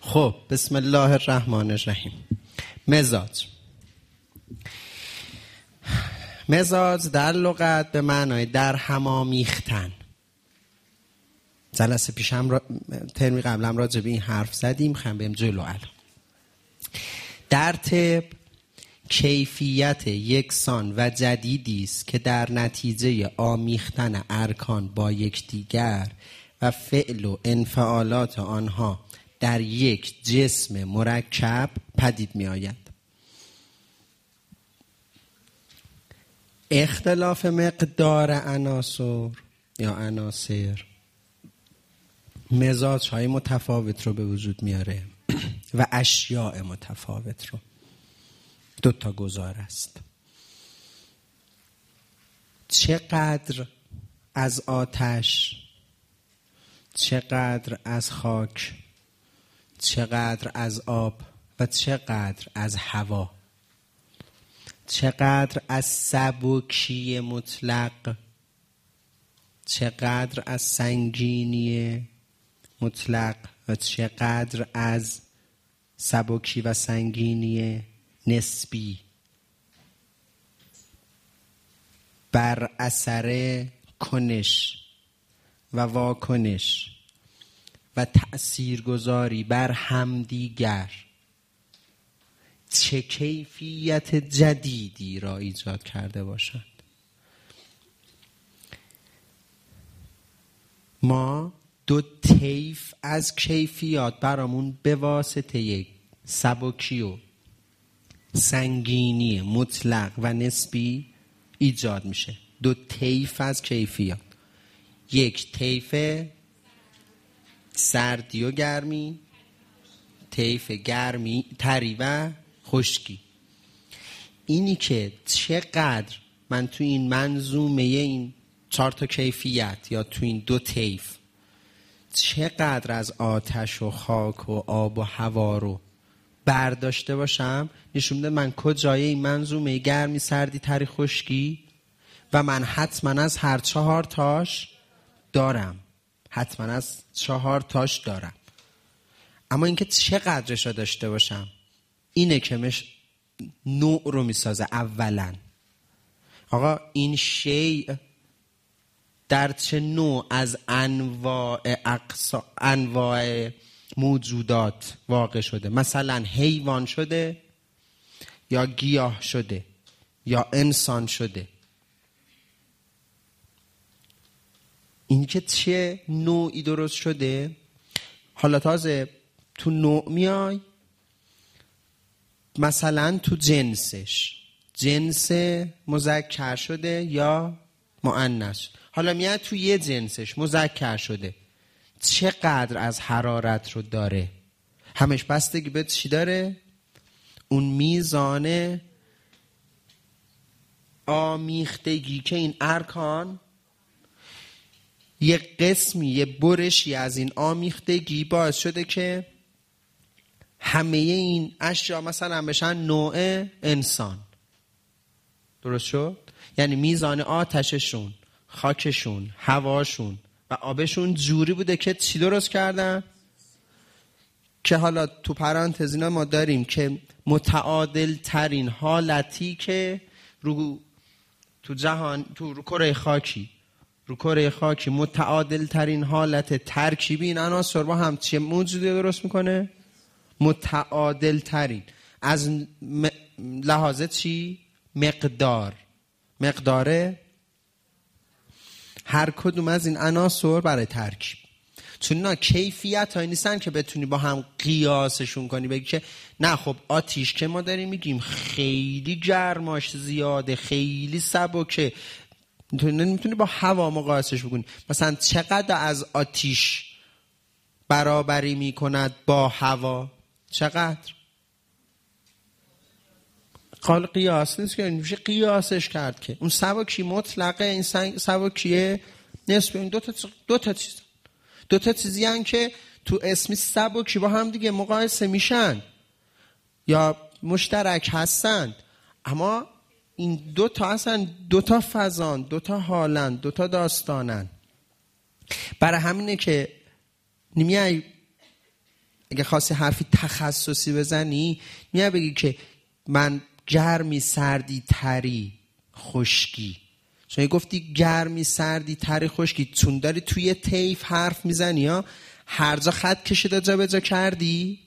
خب بسم الله الرحمن الرحیم. مزاج در لغت به معنای در هم آمیختن. جلسه پیشم ترمی قبلم راجع به این حرف زدیم، خواهم بریم جلو. الان در طب کیفیت یکسان و جدیدی است که در نتیجه آمیختن ارکان با یکدیگر و فعل و انفعالات آنها در یک جسم مرکب پدید می آید. اختلاف مقدار عناصر یا عناصر مزاج‌های متفاوت رو به وجود میاره و اشیاء متفاوت رو. 2 گزار است. چقدر از آتش، چقدر از خاک، چقدر از آب و چقدر از هوا، چقدر از سبکی مطلق، چقدر از سنگینی مطلق و چقدر از سبکی و سنگینی نسبی بر اثر کنش و واکنش و تأثیرگذاری بر همدیگر چه کیفیت جدیدی را ایجاد کرده باشند. ما 2 طیف از کیفیات برامون به واسطه یک سبکی و سنگینی مطلق و نسبی ایجاد میشه. 2 طیف از کیفیات، یک طیف سردی و گرمی، طیف گرمی تری و خشکی. اینی که چقدر من تو این منظومه این 4 کیفیت یا تو این 2 طیف چقدر از آتش و خاک و آب و هوا رو برداشته باشم نشون میده من کجای این منظومه گرمی سردی تری خشکی و من حتما از هر 4 تاش دارم. حتما از 4 تاش دارم. اما اینکه چقدرش رو داشته باشم اینه که نوع رو میسازه. اولا آقا این شیء در چه نوع از انواع موجودات واقع شده؟ مثلا حیوان شده یا گیاه شده یا انسان شده؟ این که چه نوعی درست شده. حالا تازه تو نوع میای، مثلا تو جنس مذکر شده یا مؤنث. حالا میاد تو یه جنسش مذکر شده، چقدر از حرارت رو داره؟ همش بستگی به چی داره؟ اون میزان آمیختگی که این ارکان یه قسمی، یه برشی از این آمیختگی باعث شده که همه این اشیا مثلا بشن نوع انسان. درست شد؟ یعنی میزان آتششون، خاکشون، هواشون و آبشون جوری بوده که چی درست کردن؟ که حالا تو پرانتز اینا ما داریم که متعادل ترین حالتی که تو جهان، رو کره خاکی متعادل ترین حالت ترکیبی این عناصر با هم چه موجودی درست میکنه؟ متعادل ترین از لحاظ چی؟ مقدار هر کدوم از این عناصر برای ترکیب. چون اینا کیفیت هایی نیستن که بتونی با هم قیاسشون کنی، بگی که نه خب آتیش که ما داریم میگیم خیلی گرماش زیاده، خیلی سبکه، نمیتونی با هوا مقایسش بکنی. مثلا چقدر از آتیش برابری میکند با هوا؟ چقدر؟ قال قیاس نیست که میشه قیاسش کرد که اون سبکی مطلقه، این سبکیه نسبی. این دو تا چیزی هن که تو اسمی سبکی با هم دیگه مقایسه میشن یا مشترک هستن، اما این 2 اصلا 2 فضان، 2 حالن، 2 داستانن. برای همینه که نمیای اگه خواستی حرفی تخصصی بزنی میاد بگی که من گرمی سردی تری خشکی. چون گفتی گرمی سردی تری خشکی، چون داری توی طیف حرف میزنی یا هر جا خط کشیده جا به جا کردی؟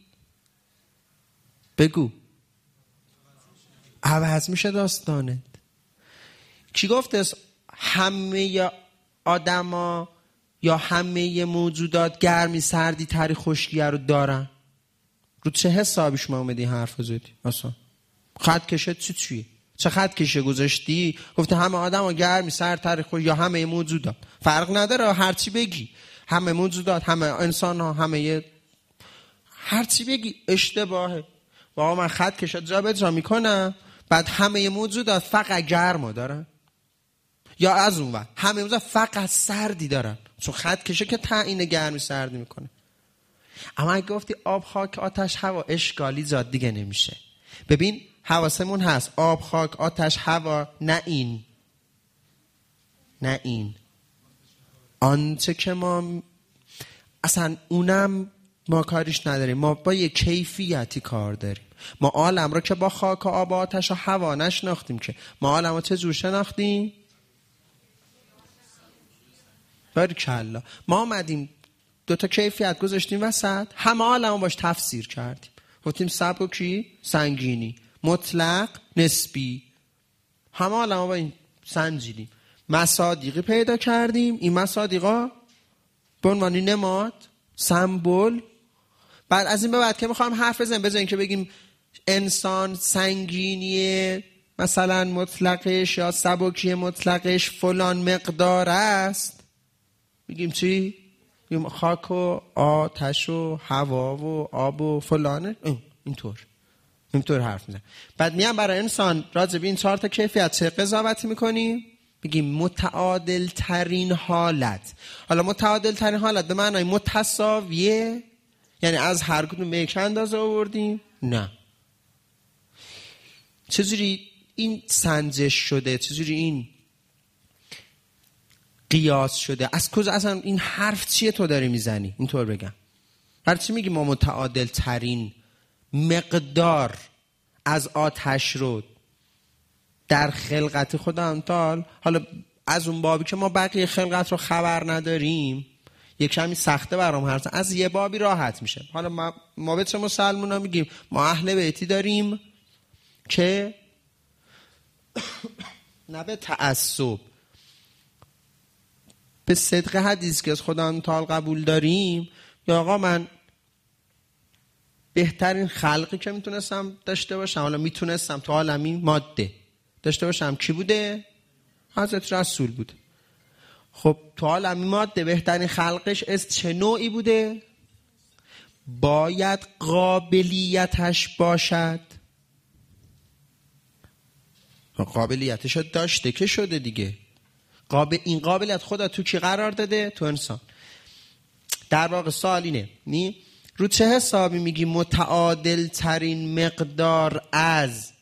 بگو. عوض میشه داستانت. کی گفته همه آدما یا همه موجودات گرمی سردی تری خشکی رو دارن؟ رو چه حسابی شما اومدی حرف زدی؟ اصلا خط کشه چیه؟ چه خط کشه گذاشتی؟ گفته همه آدما گرمی سردی تری خشکی یا همه موجودات. فرق نداره هر چی بگی، همه موجودات، همه انسان ها، همه هر چی بگی اشتباهه. واقعا من خط کشه جا به جا میکنم، بعد همه موجودات فقط گرما دارن یا از اون وقت همه موجودات فقط سردی دارن، چون خط کشه که تعیین گرمی سردی میکنه. اما اگه گفتی آب خاک آتش هوا اشکالی زاد دیگه نمیشه. ببین حواسمون هست آب خاک آتش هوا، نه این آنچه که ما اصلا اونم ما کاریش نداریم. ما با یه کیفیتی کار داریم. ما عالم رو که با خاک و آب و آتش و هوا نشناختیم، که ما عالم رو چه جور شناختیم؟ باریکلا. ما آمدیم دوتا کیفیت گذاشتیم وسط، همه عالم رو باش تفسیر کردیم. گفتیم سبکی، سنگینی، مطلق، نسبی، همه عالم رو با این سنجیدیم. مصادیقی پیدا کردیم، این مصادیقا به عنوان نماد، سمبل. بعد از این به بعد که میخوام حرف بزنیم، بزنیم که بگیم انسان سنگینی مثلا مطلقش یا سبکی مطلقش فلان مقدار است، میگیم چی؟ میگیم خاک و آتش و هوا و آب و فلانه. اینطور حرف میزنیم. بعد میام برای انسان راجع به این 4 تا کیفیت چه قضاوتی میکنیم؟ بگیم متعادل ترین حالت. حالا متعادل ترین حالت به معنای متساویه، یعنی از هر کدوم به یک اندازه آوردیم؟ نه. چجوری این سنجش شده؟ چجوری این قیاس شده؟ از کجا اصلا این حرف چیه تو داری میزنی؟ اینطور بگم. برای چی میگی ما متعادل ترین مقدار از آتش رو در خلقت خدا متعال؟ حالا از اون بابی که ما بقیه خلقت رو خبر نداریم یک کمی سخته برام هست، از یه بابی راحت میشه. حالا ما به چه مسلمونا میگیم؟ ما اهل بیتی داریم که نه به تعصب، به صدق حدیث که از خدا متعال قبول داریم. یا آقا من بهترین خلقی که میتونستم داشته باشم، حالا میتونستم تو عالمی ماده داشته باشم، کی بوده؟ حضرت رسول بوده. خب تو عالمی ماده بهترین خلقش از چه نوعی بوده؟ باید قابلیتش باشد. قابلیتش داشته که شده دیگه. این قابلیت خدا تو کی قرار داده؟ تو انسان. در واقع سوال اینه، رو چه حسابی میگی متعادل ترین مقدار از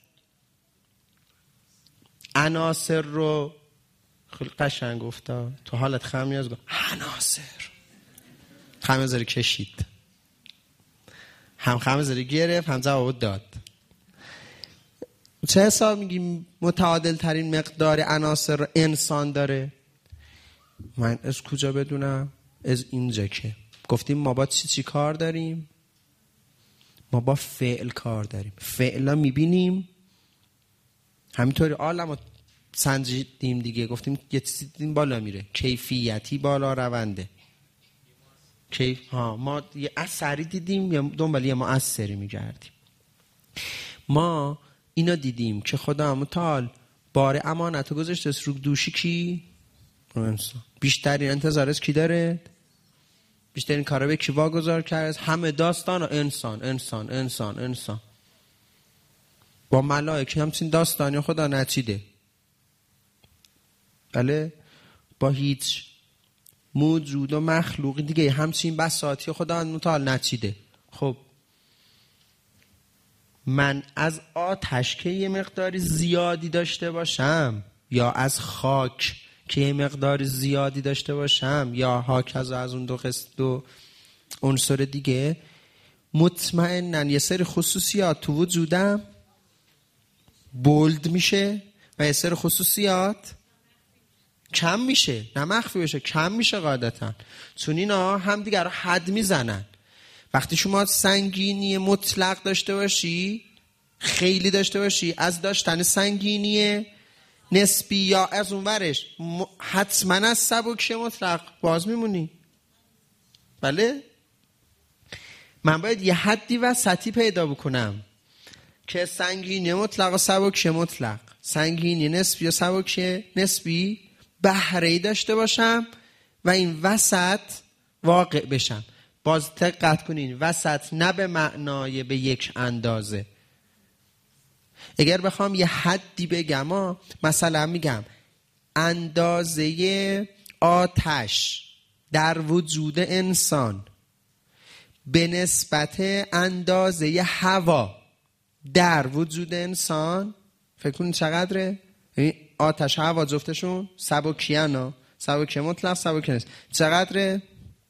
عناصر رو؟ خیلی قشنگ گفتا تو حالت خمیاز گفت عناصر، خمیازاری کشید، هم خمیازاری گرفت هم جواب داد. چه حساب میگی متعادل ترین مقدار عناصر رو انسان داره؟ من از کجا بدونم؟ از اینجا که گفتیم ما با چی کار داریم؟ ما با فعل کار داریم. فعلا میبینیم، همینطوری عالم سنجیدیم دیگه. گفتیم یه چیزی دیدیم بالا میره، کیفیتی بالا رونده. ما یه اثری دیدیم یا دنبال یه مؤثری میگردیم. ما اینا دیدیم که خدا متعال بار امانت رو گذاشته رو دوشی کی؟ انسان. بیشترین انتظار از کی داره؟ بیشترین کارا به کی واگذار کرده؟ همه داستان انسان انسان انسان انسان. با ملائکه همچین داستانی خدا نچیده. بله، با هیچ موجود و مخلوقی دیگه همچین بساطی خدا متعال نچیده. خب من از آتش که یه مقداری زیادی داشته باشم، یا از خاک که یه مقدار زیادی داشته باشم، یا هاکذا از اون دو عنصر دیگه، مطمئناً یه سری خصوصیات تو وجودم بولد میشه و یه سری خصوصیات کم میشه، نه مخفی بشه، کم میشه قاعدتا، چون اینا هم دیگر رو حد میزنن. وقتی شما سنگینی مطلق داشته باشی، خیلی داشته باشی، از داشتن سنگینی نسبی یا از اون ورش حتما از سبک مطلق باز میمونی. بله، من باید یه حدی وسطی پیدا بکنم که سنگینی مطلق و سبک مطلق، سنگینی نسبی و سبک نسبی بهره‌ای داشته باشم و این وسط واقع بشم. باز دقت کنین، وسط نه به معنای به یک اندازه. اگر بخوام یه حدی بگم، مثلا میگم اندازه آتش در وجود انسان به نسبت اندازه هوا در وجود انسان، فکر کنید چقدره؟ آتش هوا جفتشون سبکیانا، سبک مطلق سبک نسبی، چقدره؟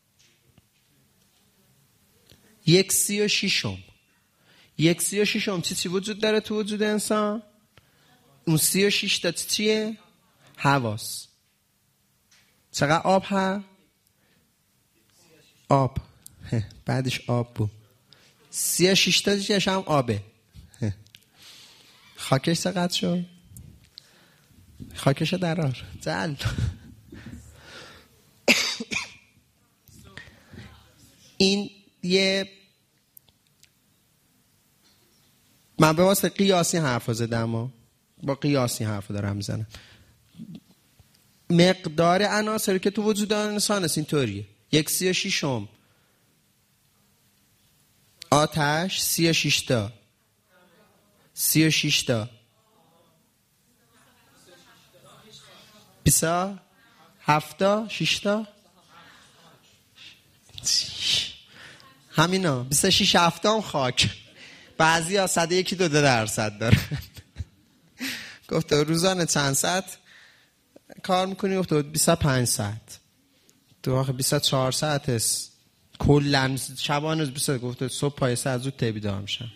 1/36. 1/36 چی وجود داره تو وجود انسان؟ اون 36 تا چیه؟ هواست. چقدر آب ها؟ آب بعدش آب بود. 36 تا چیش هم آبه. خاکش چقدر شد؟ خاکش درار زل. این یه من به واسه قیاسی حرف زدم و با قیاسی حرف دارم میزنم. مقدار عناصری که تو وجود انسان است اینطوریه: 1/36 آتش، 36 تا 36 تا 27 تا 6 تا همینا 26 هفتم خاک. بعضی ها 101.2% دارن. گفته روزانه چند ساعت کار میکنی؟ گفته 25 ساعت. تو آخه 24 ساعت است کلن شبانه 20. گفته صبح پای ساعت زود بیدار میشم.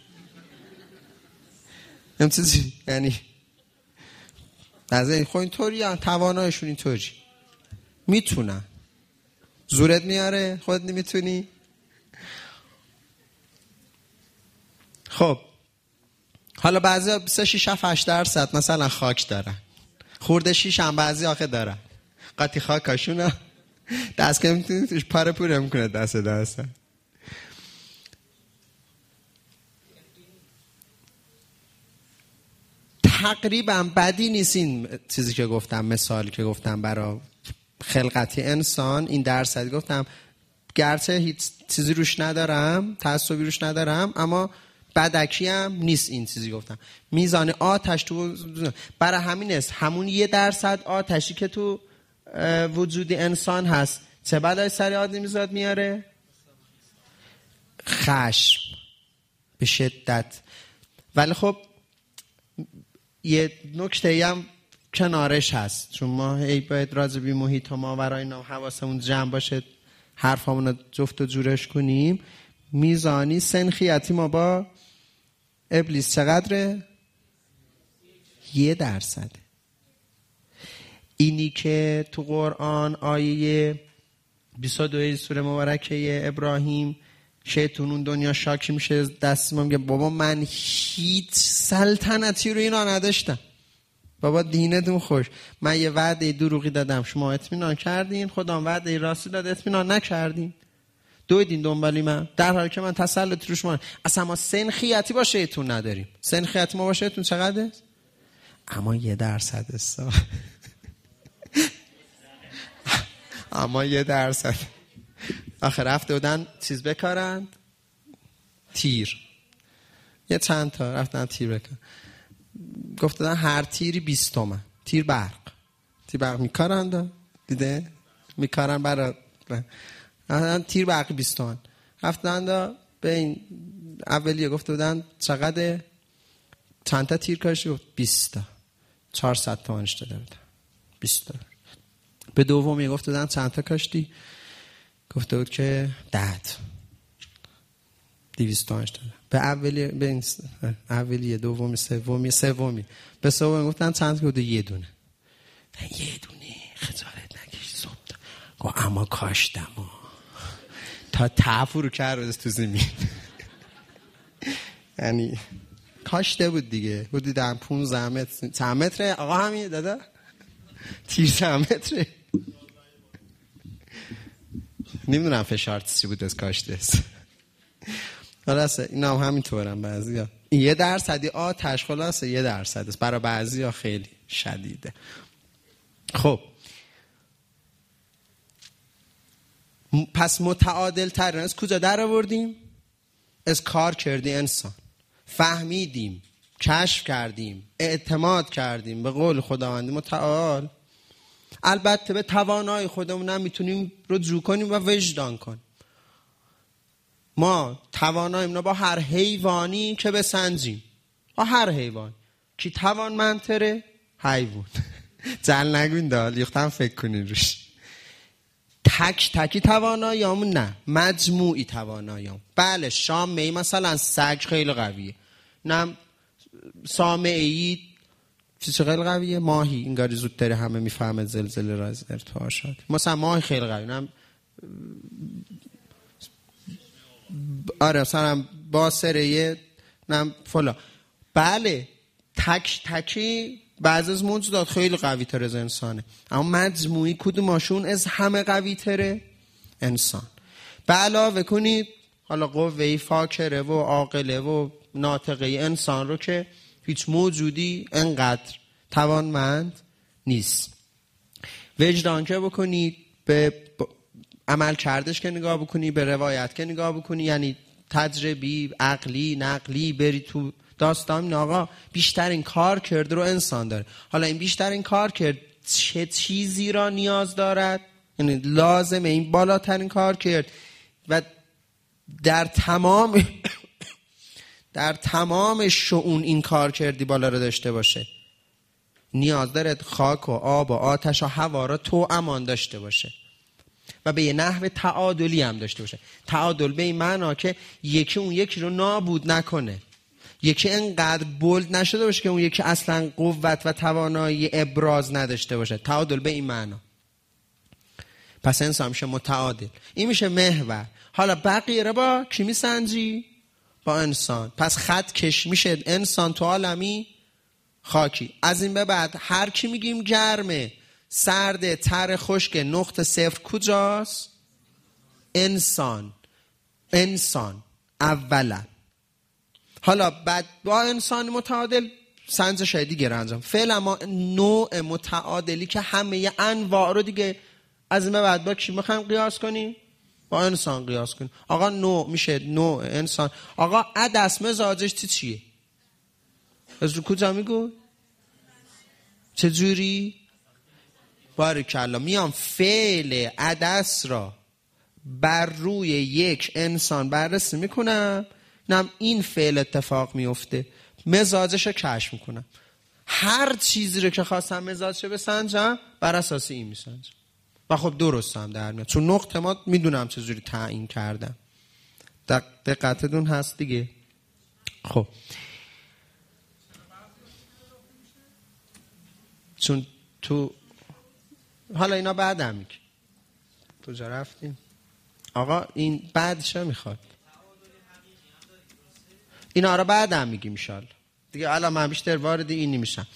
هم چیزی یعنی از این خود اینطوری هم توانایشون اینطوری میتونن. زورت میاره خودت نمیتونی. خب حالا بعضی ها 26-8% مثلا خاک دارن، خورده 6 هم بعضی آخه دارن، قاطی خاکاشون ها دست که میتونی توش پاره پوره میکنه دست تقریبا بدی نیست این چیزی که گفتم، مثالی که گفتم برای خلقتی انسان. این درصد گفتم گرچه هیچ چیزی روش ندارم، تعصبی روش ندارم، اما بدکی هم نیست. این چیزی گفتم میزان آتش تو برای همین است همون 1% آتشی که تو وجود انسان هست چه بلای سر آدمی میزاد میاره؟ خشم به شدت. ولی خب یه نکته هم کنارش هست، چون ما باید راضی بی محیط و ماورای نام حواسمون جمع باشه، حرفامون رو جفت و جورش کنیم. میزانی سنخیتی ما با ابلیس چقدره؟ 1%. اینی که تو قرآن آیه 22 سوره مبارکه ابراهیم شیطون اون دنیا شاکی میشه دست ما میگه بابا من هیچ سلطنتی رو اینا نداشتم، بابا دینتون خوش، من یه وعده دروغی دادم شما اطمینان کردین، خودم وعده راستی داد اطمینان نکردین، دویدین دنبالی من، در حالی که من تسلط روش من. اصلا ما سنخیتی با شیطون نداریم. سنخیتی ما با شیطون چقدره؟ اما 1% است. اما 1%. آخه رفته بودن چیز بکارند، تیر، یه چند تا رفتن تیر بکارند، گفت دادن هر تیری 20 تومن. تیر برق میکارند، دیده میکارن برای تیر برقی 20 تومن. رفتن به این اولیه گفت بودن چقدر چند تا تیر کاشی؟ گفت 20 تا 400 تومنش داده بودن 20 تا. به دومی گفت بودن چند تا کاشتی؟ گفته بود که 10. 280 به اولیه، به اولیه، دومی، سومی به سومی گفتن چند که بوده؟ یه دونه خجالت نکش صبح گو اما کاشتم تا تعفو رو کرد تو زمین یعنی کاشته بود دیگه. بودی در 15 متر چند متره آقا همین داده تیر چند متره نمیدونم فشار چی بود از کاشته است. خلاصه اینا هم همینطورن بعضیا 1% آتش خلاصه 1% است، برای بعضیا خیلی شدیده. خب پس متعادل تر از کجا در آوردیم؟ از کار کردی انسان، فهمیدیم، کشف کردیم، اعتماد کردیم به قول خداوند متعال. البته به توانای خودمون هم میتونیم رجوع کنیم و وجدان کنیم. ما تواناییم با هر حیوانی که بسنجیم، با هر حیوان کی توانمندتره؟ حیوان جل نگوین دال یختم فکر کنین روش. تکی تواناییامون نه، مجموعی تواناییام. بله شامعی مثلا سگ خیلی قویه، نه سامعی چیز خیلی قویه، ماهی انگاری زودتر همه میفهمه زلزله را از ارتعاشات، مثلا ماهی خیلی قویه، نه آره مثلا باسره نه فلا. بله تکی بعض از موجودات خیلی قوی تر از انسانه، اما مجموعی کدوماشون از همه قوی تره؟ انسان. به علاوه کنید حالا قوه فاکره و عاقله و ناطقه انسان رو که هیچ موجودی انقدر توانمند نیست. وجدان که بکنید، به عمل کردش که نگاه بکنی، به روایت که نگاه بکنی، یعنی تجربی، عقلی، نقلی بری تو داستان. آقا بیشترین کار کرده رو انسان داره. حالا این بیشترین کار کرد چه چیزی را نیاز دارد؟ یعنی لازمه این بالاترین کار کرد و در تمام شؤون این کار کردی بالا رو داشته باشه. نیاز داره خاک و آب و آتش و هوا را تو امان داشته باشه و به یه نحو تعادلی هم داشته باشه. تعادل به این معنا که یکی اون یکی رو نابود نکنه، یکی انقدر بولد نشده باشه که اون یکی اصلا قوت و توانایی ابراز نداشته باشه. تعادل به این معنا. پس انسان میشه متعادل، این میشه محور. حالا بقیه رو با کی میسنجی؟ با انسان. پس خط کش میشه انسان تو عالمی خاکی. از این به بعد هر کی میگیم گرمه، سرده، تر، خشک، نقطه صفر کجاست؟ انسان اولا. حالا بعد با انسان متعادل سنجش های دیگه رو انجام. فعلا ما نوع متعادلی که همه انواع رو دیگه از این به بعد با کی میخوایم قیاس کنیم؟ با انسان قیاس کنیم. آقا نوع میشه نوع انسان. آقا عدس مزاجش چیه؟ از رو کجا میگو؟ چجوری؟ بارکالله. میام فعل عدس را بر روی یک انسان بررسی میکنم، نم این فعل اتفاق میفته، مزاجش رو کشف میکنم. هر چیزی رو که خواستم مزاجش بسنجم بر اساس این میسنجم و خب درست هم در میاد، چون نقطه ما میدونم چجوری تعیین کردم. دقتتون هست دیگه. خب چون تو حالا اینا بعدم میگه کجا رفتیم. آقا این بعدش میخواد اینا رو بعدم میگیم انشالله دیگه. الان من بیشتر وارد این نمیشم.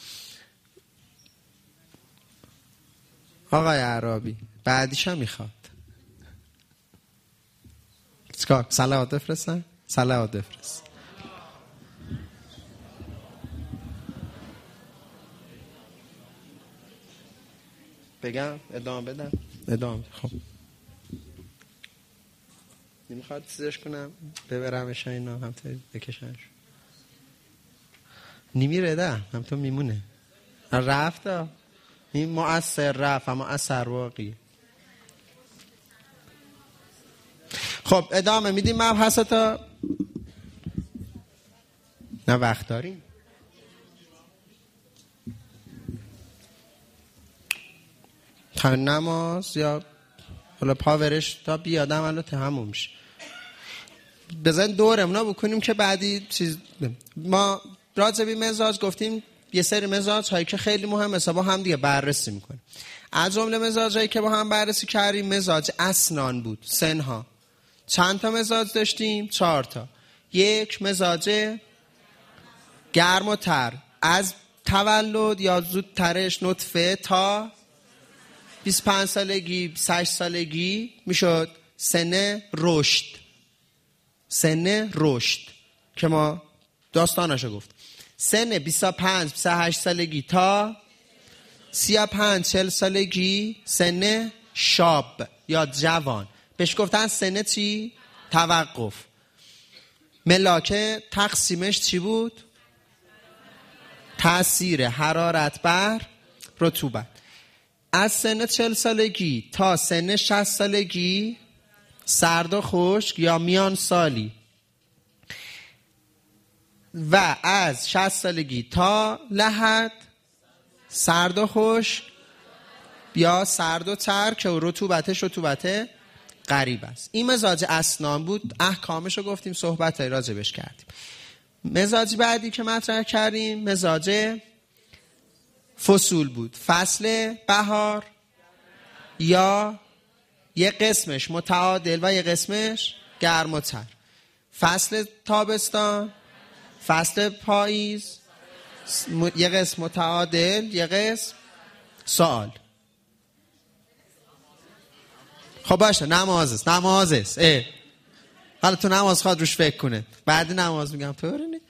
آقای عربی بعدیش هم میخواد. چیکار؟ صلوات بفرستن؟ صلوات بفرست. بگم ادامه بدم؟ ادامه. خب نمیخواد چیزش کنم ببرمش اینا هم تا بکشنش نمیره ده هم تو میمونه رفت این مؤثر رفت اما اثر واقعی. خب ادامه میدیم مبحثاتا. نه وقت داریم. تا نماز یا حالا پاورش تا بیادم الان همون میشه. بزن دورمونا بکنیم که بعدی چیز. ما راجع به مزاج گفتیم یه سری مزاج هایی که خیلی مهمه با هم دیگه بررسی میکنیم. از جمله مزاج هایی که با هم بررسی کردیم مزاج اسنان بود، سنها. چند تا مزاج داشتیم؟ 4 تا. یک مزاج گرم و تر، از تولد یا زودترش نطفه تا 25 سالگی 28 سالگی میشد سن رشد. سن رشد که ما داستاناشو گفت. سن 25 28 سالگی تا 35 40 سالگی سن شاب یا جوان، بهش گفتن سن چی؟ توقف. ملاکه تقسیمش چی بود؟ تأثیر حرارت بر رطوبت. از سن 40 سالگی تا سن 60 سالگی سرد و خشک یا میان سالی، و از 60 سالگی تا لحد سرد و خشک یا سرد و تر که رطوبتش رطوبت غریب است. این مزاج اسنان بود، احکامش رو گفتیم، صحبتای راجبش کردیم. مزاج بعدی که مطرح کردیم مزاج فصول بود. فصل بهار یا یه قسمش متعادل و یه قسمش گرم و تر. فصل تابستان، فصل پاییز، یه قسم متعادل یه قسم. سوال. خب باشه، نماز است. حالا تو نماز خواد روش فکر کنه، بعد نماز میگم طوری.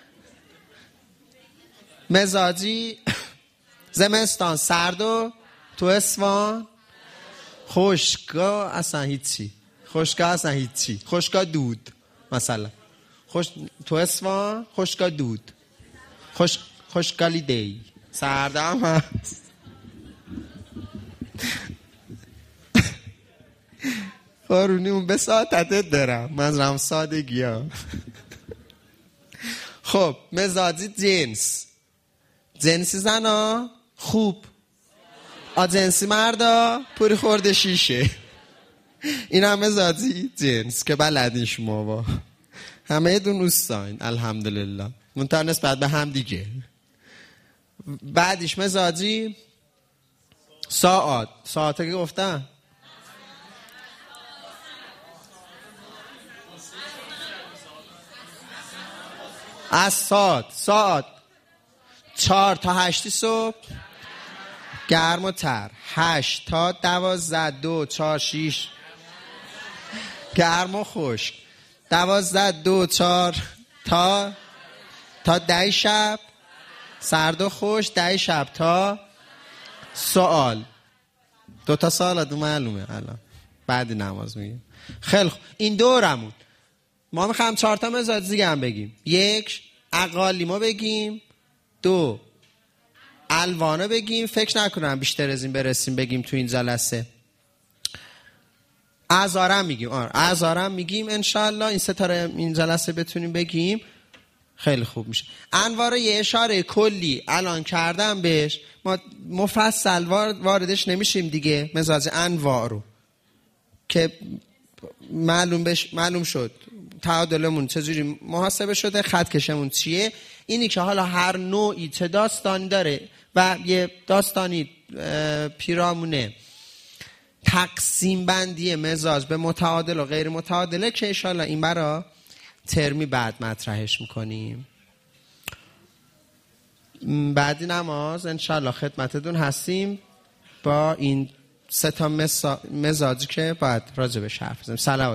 مزاجی زمستان سرد و تو اسفان خشکا اصلا هیچی. خشکا دود مثلا. تو اسفان خشکا دود. خشکالی دی. سردم هست. قارونی اون به ساعتت دارم، من رم سادگی ها. خب مزاجی جنسی زنا خوب، جنسی مردا پوری خورده شیشه. این هم مزاجی جنس که بلدین شما با همه دون اوستاین الحمدلله، منتها نسبت به هم دیگه. بعدش مزاجی ساعت که گفتم از ساعت 4 تا 8 صبح گرم و تر، 8 تا 12 2 4 6 گرم و خشک، 12 2 4 تا 10 شب سرد و خشک، 10 شب تا سوال. 2 تا سوال دو معلومه الان بعد نماز میگیم. خیلی خوب، این دورمون ما میخوام 4 تا مزاج دیگه هم بگیم. 1 اقالیمو بگیم، 2 الوانو بگیم. فکر نکنم بیشتر از این برسیم بگیم تو این جلسه. اعذارم میگیم انشالله این ستاره این جلسه بتونیم بگیم خیلی خوب میشه. انواع یه اشاره کلی الان کردم بهش، ما مفصل واردش نمیشیم دیگه. مزاج انواع رو که معلوم شد تعادلمون چجوری محاسبه شده، خط کشمون چیه. اینی که حالا هر نوعی چه داستانی داره و یه داستانی پیرامونه تقسیم بندی مزاج به متعادل و غیر متعادله که انشالله این برا ترمی بعد مطرحش میکنیم. بعدی نماز انشالله خدمتتون هستیم با این 3 تا مزاجی که باید راجبش حرف بزنیم. سلام.